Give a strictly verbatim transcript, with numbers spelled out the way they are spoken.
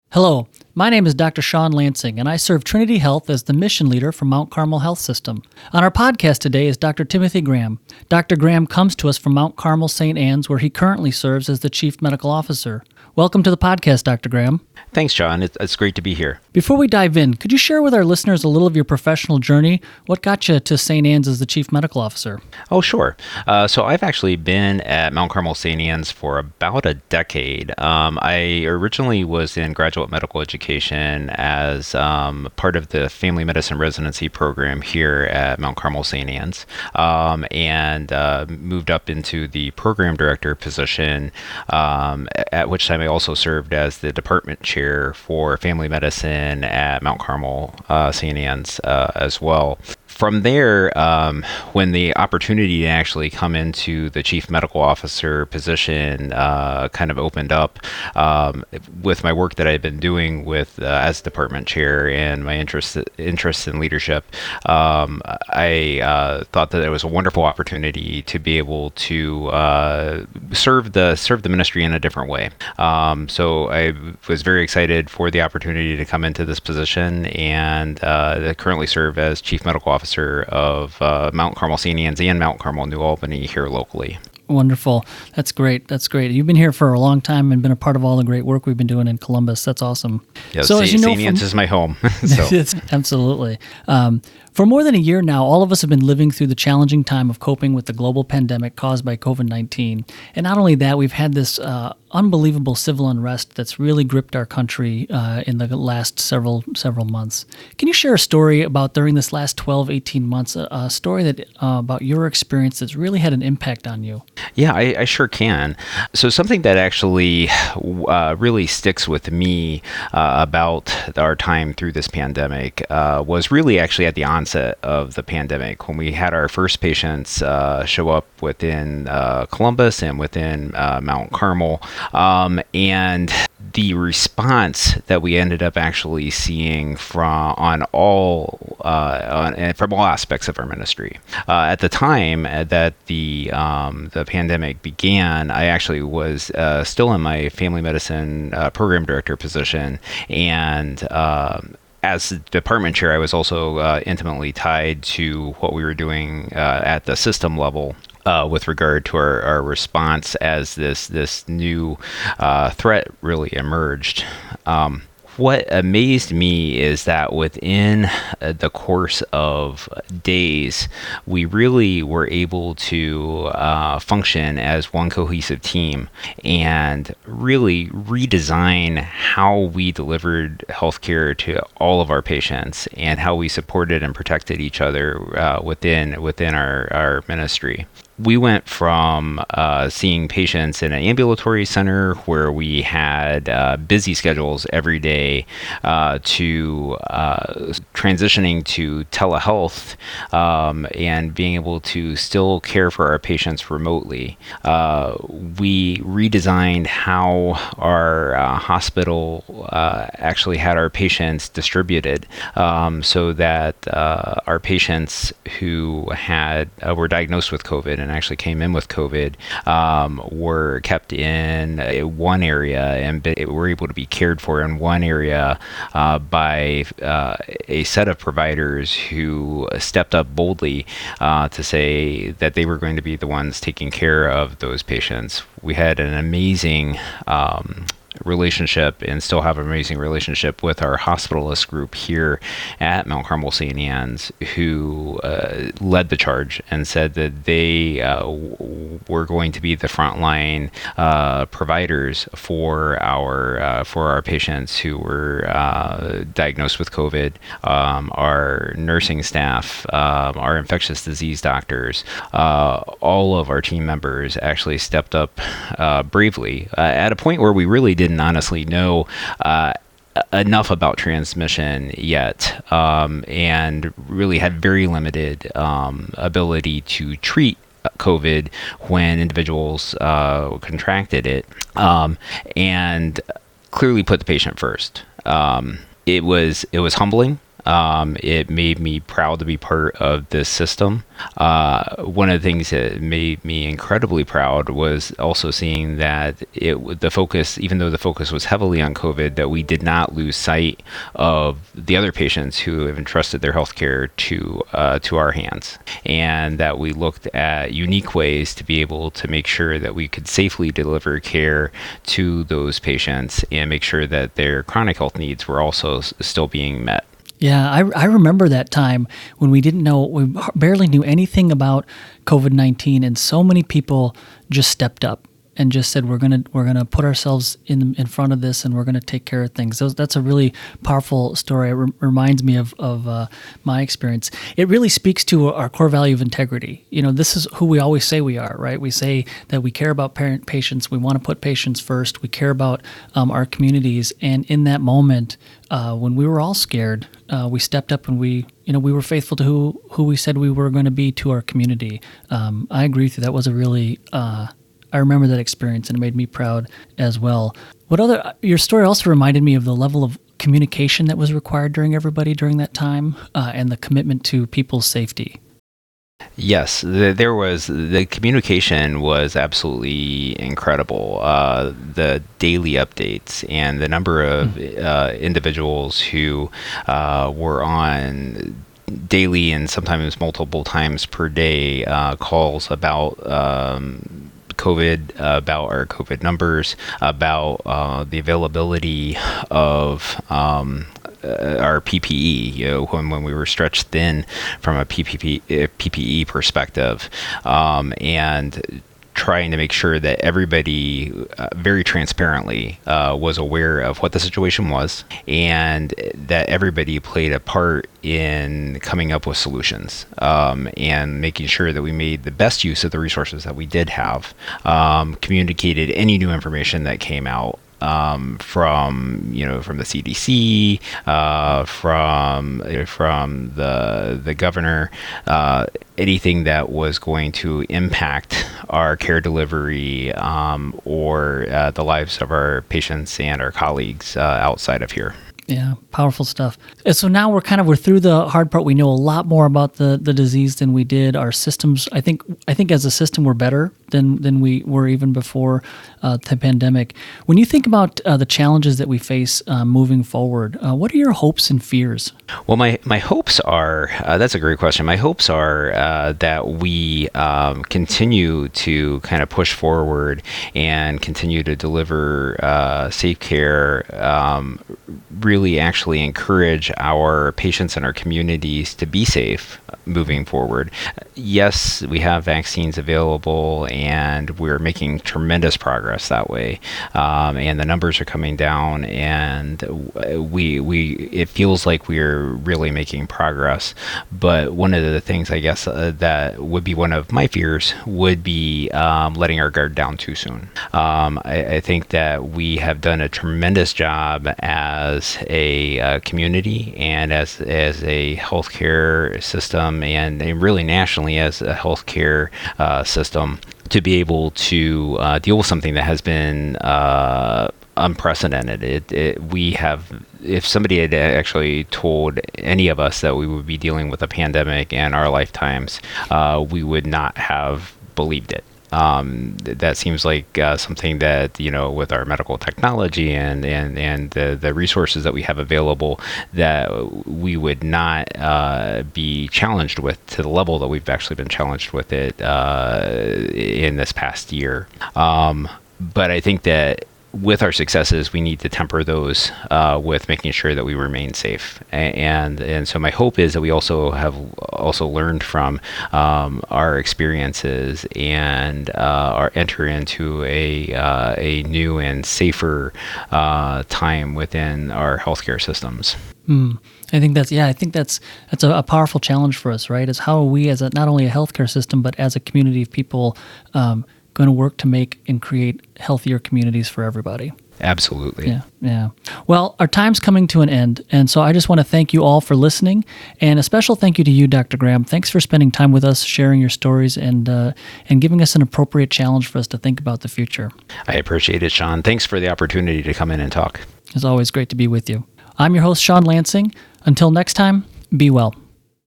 Hello, my name is Doctor Sean Lansing, and I serve Trinity Health as the mission leader for Mount Carmel Health System. On our podcast today is Doctor Timothy Graham. Doctor Graham comes to us from Mount Carmel Saint Anne's, where he currently serves as the Chief Medical Officer. Welcome to the podcast, Doctor Graham. Thanks, John. It's, it's great to be here. Before we dive in, could you share with our listeners a little of your professional journey? What got you to Saint Anne's as the Chief Medical Officer? Oh, sure. Uh, so I've actually been at Mount Carmel Saint Anne's for about a decade. Um, I originally was in graduate medical education as um, part of the family medicine residency program here at Mount Carmel Saint Anne's, um, and uh, moved up into the program director position, um, at which time I also served as the department chair for family medicine at Mount Carmel uh, Saint Anne's uh, as well. From there, um, when the opportunity to actually come into the chief medical officer position uh, kind of opened up, um, with my work that I've been doing with uh, as department chair and my interest interest in leadership, um, I uh, thought that it was a wonderful opportunity to be able to uh, serve the serve the ministry in a different way. Um, so I was very excited for the opportunity to come into this position, and uh, currently serve as chief medical officer of uh, Mount Carmel Saint Anne's and Mount Carmel New Albany here locally. Wonderful. That's great. That's great. You've been here for a long time and been a part of all the great work we've been doing in Columbus. That's awesome. Yeah, so Saint, you know, Saint Anne's is my home. So. Absolutely. Um, for more than a year now, all of us have been living through the challenging time of coping with the global pandemic caused by covid nineteen. And not only that, we've had this uh, unbelievable civil unrest that's really gripped our country uh, in the last several several months. Can you share a story about during this last twelve, eighteen months, a, a story that uh, about your experience that's really had an impact on you? Yeah, I, I sure can. So something that actually uh, really sticks with me uh, about our time through this pandemic uh, was really actually at the onset of the pandemic, when we had our first patients uh, show up within uh, Columbus and within uh, Mount Carmel. Um, and the response that we ended up actually seeing from on all uh, on, from all aspects of our ministry. Uh, at the time that the um, the pandemic began, I actually was uh, still in my family medicine uh, program director position, and um, as the department chair, I was also uh, intimately tied to what we were doing uh, at the system level. Uh, with regard to our, our response as this this new uh, threat really emerged. Um, what amazed me is that within uh, the course of days, we really were able to uh, function as one cohesive team and really redesign how we delivered healthcare to all of our patients and how we supported and protected each other uh, within within our, our ministry. We went from uh, seeing patients in an ambulatory center where we had uh, busy schedules every day uh, to uh, transitioning to telehealth um, and being able to still care for our patients remotely. Uh, we redesigned how our uh, hospital uh, actually had our patients distributed um, so that uh, our patients who had uh, were diagnosed with COVID and actually came in with COVID um, were kept in one area and be, were able to be cared for in one area uh, by uh, a set of providers who stepped up boldly uh, to say that they were going to be the ones taking care of those patients. We had an amazing um, relationship and still have an amazing relationship with our hospitalist group here at Mount Carmel Saint Anne's, who uh, led the charge and said that they uh, w- were going to be the frontline uh, providers for our uh, for our patients who were uh, diagnosed with COVID. Um, our nursing staff, um, our infectious disease doctors, uh, all of our team members actually stepped up uh, bravely uh, at a point where we really didn't honestly know uh, enough about transmission yet, um, and really had very limited um, ability to treat COVID when individuals uh, contracted it, um, and clearly put the patient first. Um, it was it was humbling. Um, it made me proud to be part of this system. Uh, one of the things that made me incredibly proud was also seeing that it the focus, even though the focus was heavily on COVID, that we did not lose sight of the other patients who have entrusted their healthcare to uh, to our hands, and that we looked at unique ways to be able to make sure that we could safely deliver care to those patients and make sure that their chronic health needs were also s- still being met. Yeah, I, I remember that time when we didn't know, we barely knew anything about COVID nineteen, and so many people just stepped up and just said, we're gonna we're gonna put ourselves in in front of this, and we're gonna take care of things. Those, that's a really powerful story. It re- reminds me of of uh, my experience. It really speaks to our core value of integrity. You know, this is who we always say we are, right? We say that we care about parent patients. We want to put patients first. We care about um, our communities, and in that moment, uh, when we were all scared, uh, we stepped up and we, you know, we were faithful to who who we said we were going to be to our community. Um, I agree with you. That was a really uh, I remember that experience, and it made me proud as well. What other? Your story also reminded me of the level of communication that was required during everybody during that time, uh, and the commitment to people's safety. Yes, the, there was the communication was absolutely incredible. Uh, the daily updates and the number of uh, individuals who uh, were on daily and sometimes multiple times per day uh, calls about um, COVID, uh, about our COVID numbers, about uh, the availability of um, uh, our P P E, you know, when, when we were stretched thin from a P P E, uh, P P E perspective, um, and trying to make sure that everybody uh, very transparently uh, was aware of what the situation was, and that everybody played a part in coming up with solutions, um, and making sure that we made the best use of the resources that we did have, um, communicated any new information that came out, um, from, you know, from the C D C, uh, from, from the, the governor, uh, anything that was going to impact our care delivery, um, or, uh, the lives of our patients and our colleagues, uh, outside of here. Yeah, powerful stuff. And so now we're kind of we're through the hard part. We know a lot more about the, the disease than we did. Our systems, I think, I think as a system, we're better than than we were even before uh, the pandemic. When you think about uh, the challenges that we face uh, moving forward, uh, what are your hopes and fears? Well, my, my hopes are, uh, that's a great question. My hopes are uh, that we um, continue to kind of push forward and continue to deliver uh, safe care, um, really actually encourage our patients and our communities to be safe moving forward. Yes, we have vaccines available, and we're making tremendous progress that way. Um, and the numbers are coming down, and we we it feels like we're really making progress. But one of the things, I guess, uh, that would be one of my fears would be um, letting our guard down too soon. Um, I, I think that we have done a tremendous job as a uh, community and as as a healthcare system, and, and really nationally as a healthcare uh, system, to be able to uh, deal with something that has been uh, unprecedented. It, it, we have, if somebody had actually told any of us that we would be dealing with a pandemic in our lifetimes, uh, we would not have believed it. Um, that seems like uh, something that, you know, with our medical technology and, and, and the, the resources that we have available, that we would not uh, be challenged with to the level that we've actually been challenged with it uh, in this past year. Um, but I think that with our successes, we need to temper those uh, with making sure that we remain safe. And and so my hope is that we also have also learned from um, our experiences and uh, are enter into a uh, a new and safer uh, time within our healthcare systems. Mm. I think that's yeah. I think that's that's a, a powerful challenge for us, right? Is how are we, as a, not only a healthcare system, but as a community of people, um, going to work to make and create healthier communities for everybody. Absolutely. Yeah, yeah. Well, our time's coming to an end, and so I just want to thank you all for listening, and a special thank you to you, Doctor Graham. Thanks for spending time with us, sharing your stories, and uh, and giving us an appropriate challenge for us to think about the future. I appreciate it, Sean. Thanks for the opportunity to come in and talk. It's always great to be with you. I'm your host, Sean Lansing. Until next time, be well.